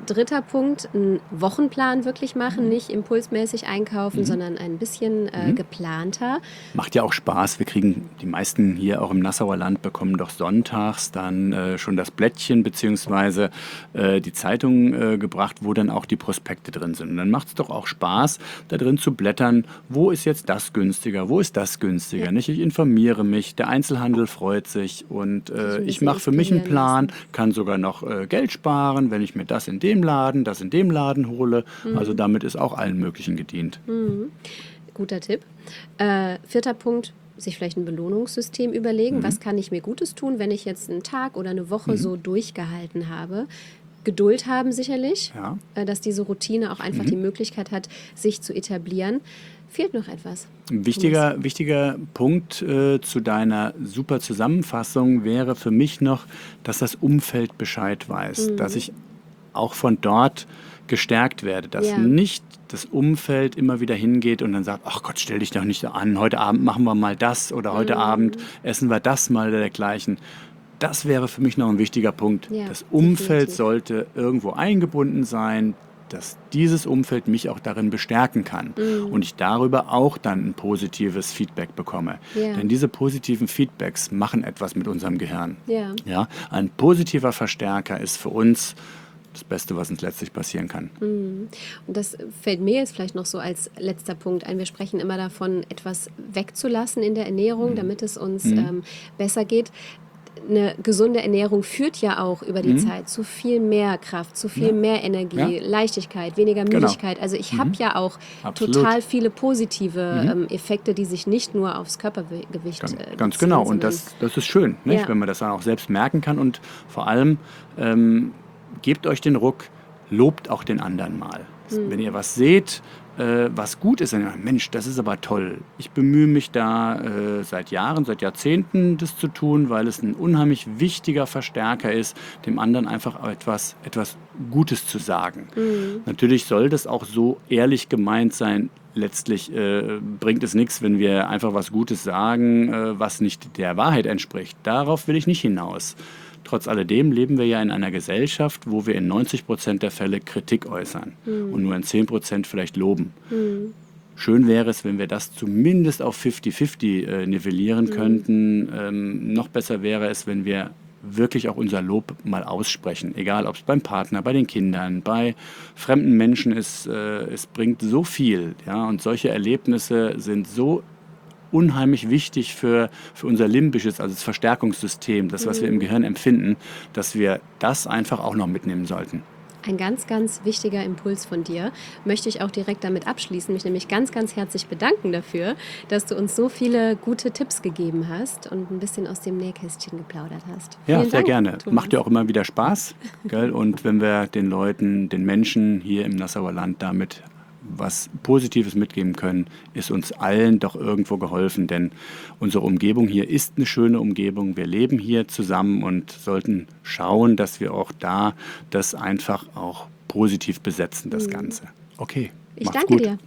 B: dritter Punkt, einen Wochenplan wirklich machen, nicht impulsmäßig einkaufen, mhm. sondern ein bisschen äh, mhm. geplanter.
C: Macht ja auch Spaß. Wir kriegen, die meisten hier auch im Nassauer Land bekommen doch sonntags dann äh, schon das Blättchen bzw. Äh, die Zeitung äh, gebracht, wo dann auch die Prospekte drin sind. Und dann macht es doch auch Spaß, da drin zu blättern, wo ist jetzt das günstiger, wo ist das günstiger. Ja. Nicht? Ich informiere mich, der Einzelhandel freut sich und äh, ich mache für mich einen Plan, kann sogar noch äh, Geld sparen, wenn ich mir das in dem Laden, das in dem Laden hole. Mhm. Also damit ist auch allen möglichen gedient.
B: Mhm. Guter Tipp. Äh, vierter Punkt, sich vielleicht ein Belohnungssystem überlegen. Mhm. Was kann ich mir Gutes tun, wenn ich jetzt einen Tag oder eine Woche mhm. so durchgehalten habe? Geduld haben sicherlich, ja. äh, dass diese Routine auch einfach mhm. die Möglichkeit hat, sich zu etablieren. Fehlt noch etwas?
C: Ein wichtiger, wichtiger Punkt äh, zu deiner super Zusammenfassung wäre für mich noch, dass das Umfeld Bescheid weiß, mhm. dass ich auch von dort gestärkt werde, dass ja. nicht das Umfeld immer wieder hingeht und dann sagt, ach Gott, stell dich doch nicht an, heute Abend machen wir mal das oder heute mhm. Abend essen wir das mal oder dergleichen. Das wäre für mich noch ein wichtiger Punkt. Ja, das Umfeld definitiv. Sollte irgendwo eingebunden sein, dass dieses Umfeld mich auch darin bestärken kann mhm. und ich darüber auch dann ein positives Feedback bekomme. Ja. Denn diese positiven Feedbacks machen etwas mit unserem Gehirn. Ja. Ja, ein positiver Verstärker ist für uns das Beste, was uns letztlich passieren kann.
B: Mhm. Und das fällt mir jetzt vielleicht noch so als letzter Punkt ein. Wir sprechen immer davon, etwas wegzulassen in der Ernährung, mhm. damit es uns mhm. ähm, besser geht. Eine gesunde Ernährung führt ja auch über die mhm. Zeit zu viel mehr Kraft, zu viel ja. mehr Energie, ja. Leichtigkeit, weniger Müdigkeit. Genau. Also ich mhm. habe ja auch Absolut. total viele positive mhm. ähm, Effekte, die sich nicht nur aufs Körpergewicht
C: ganz,
B: äh, beziehen.
C: Ganz genau. Und das, das ist schön, nicht? Ja. wenn man das dann auch selbst merken kann. Und vor allem ähm, gebt euch den Ruck, lobt auch den anderen mal. Mhm. Wenn ihr was seht, äh, was gut ist, dann Mensch, das ist aber toll. Ich bemühe mich da äh, seit Jahren, seit Jahrzehnten das zu tun, weil es ein unheimlich wichtiger Verstärker ist, dem anderen einfach etwas, etwas Gutes zu sagen. Mhm. Natürlich soll das auch so ehrlich gemeint sein. Letztlich äh, bringt es nichts, wenn wir einfach was Gutes sagen, äh, was nicht der Wahrheit entspricht. Darauf will ich nicht hinaus. Trotz alledem leben wir ja in einer Gesellschaft, wo wir in neunzig Prozent der Fälle Kritik äußern mhm. und nur in zehn Prozent vielleicht loben. Mhm. Schön wäre es, wenn wir das zumindest auf fünfzig fünfzig äh, nivellieren mhm. könnten. Ähm, noch besser wäre es, wenn wir wirklich auch unser Lob mal aussprechen. Egal, ob es beim Partner, bei den Kindern, bei fremden Menschen ist. Äh, es bringt so viel. Ja? Und solche Erlebnisse sind so unheimlich wichtig für, für unser limbisches, also das Verstärkungssystem, das, was mhm. wir im Gehirn empfinden, dass wir das einfach auch noch mitnehmen sollten.
B: Ein ganz, ganz wichtiger Impuls von dir. Möchte ich auch direkt damit abschließen, mich nämlich ganz, ganz herzlich bedanken dafür, dass du uns so viele gute Tipps gegeben hast und ein bisschen aus dem Nähkästchen geplaudert hast.
C: Ja,
B: Vielen
C: sehr
B: Dank,
C: gerne.
B: Thomas.
C: Macht ja auch immer wieder Spaß. Gell? Und wenn wir den Leuten, den Menschen hier im Nassauer Land damit was Positives mitgeben können, ist uns allen doch irgendwo geholfen, denn unsere Umgebung hier ist eine schöne Umgebung. Wir leben hier zusammen und sollten schauen, dass wir auch da das einfach auch positiv besetzen, das Ganze. Okay,
B: ich
C: macht's
B: danke
C: gut.
B: dir.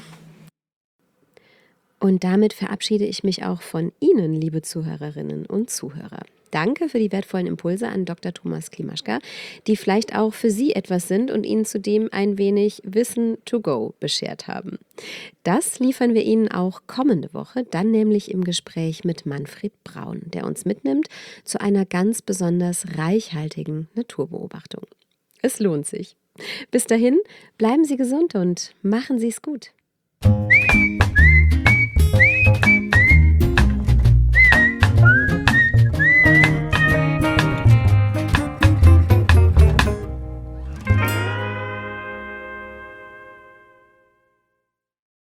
B: Und damit verabschiede ich mich auch von Ihnen, liebe Zuhörerinnen und Zuhörer. Danke für die wertvollen Impulse an Doktor Thomas Klimaschka, die vielleicht auch für Sie etwas sind und Ihnen zudem ein wenig Wissen to go beschert haben. Das liefern wir Ihnen auch kommende Woche, dann nämlich im Gespräch mit Manfred Braun, der uns mitnimmt zu einer ganz besonders reichhaltigen Naturbeobachtung. Es lohnt sich. Bis dahin, bleiben Sie gesund und machen Sie es gut.